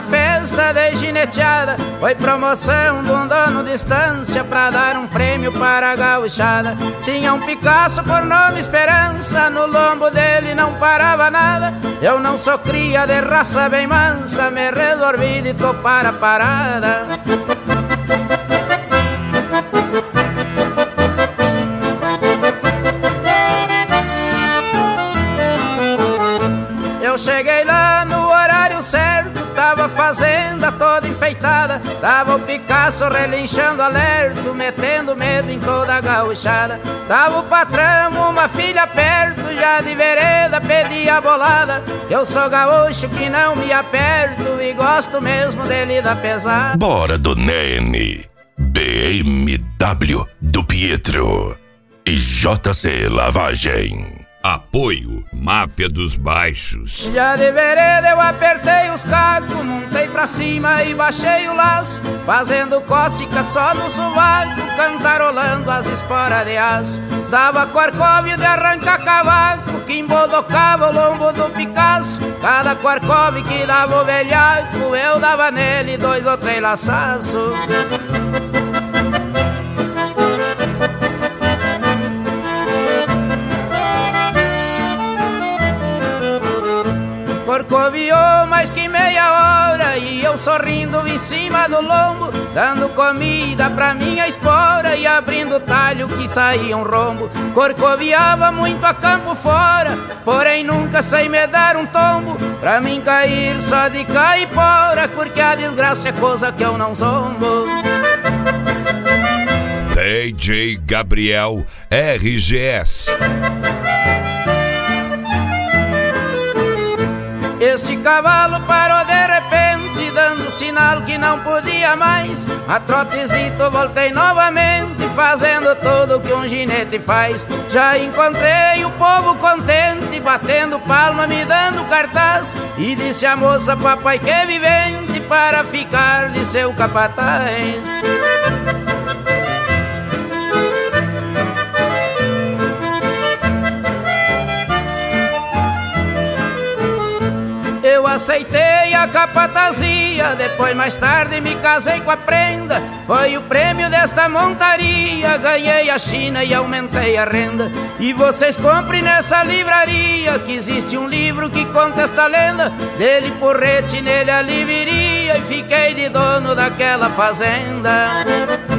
festa de gineteada. Foi promoção de um dono de estância pra dar um prêmio para a gauchada. Tinha um Picasso por nome Esperança, no lombo dele não parava nada. Eu não sou cria de raça bem mansa, me resolvi de topar a parada. Eu cheguei lá no horário certo, tava a fazenda toda enfeitada. Tava o Picasso relinchando alerto, metendo medo em toda a gauchada. Tava o patrão, uma filha perto, já de vereda pedia bolada. Eu sou gaúcho que não me aperto e gosto mesmo dele da pesada. Bora do Nene, BMW do Pietro e JC Lavagem. Apoio Máfia dos Baixos. Já de vereda eu apertei os cacos, montei pra cima e baixei o laço, fazendo cócega só no sovaco, cantarolando as esporas de aço. Dava corcóvio de arrancar cavaco, que embodocava o lombo do Picasso. Cada corcóvio que dava o velhaco, eu dava nele 2 ou 3 laçaços. Corcoviou mais que meia hora e eu sorrindo em cima do lombo, dando comida pra minha espora e abrindo talho que saía um rombo. Corcoviava muito a campo fora, porém nunca sei me dar um tombo. Pra mim cair só de caipora, porque a desgraça é coisa que eu não zombo. DJ Gabriel RGS. Este cavalo parou de repente, dando sinal que não podia mais. A trotezito voltei novamente, fazendo tudo o que um ginete faz. Já encontrei o povo contente, batendo palma, me dando cartaz. E disse a moça, papai que é vivente, para ficar de seu capataz. Eu aceitei a capatazia, depois mais tarde me casei com a prenda. Foi o prêmio desta montaria, ganhei a China e aumentei a renda. E vocês comprem nessa livraria, que existe um livro que conta esta lenda. Dele porrete, nele a liveria, e fiquei de dono daquela fazenda.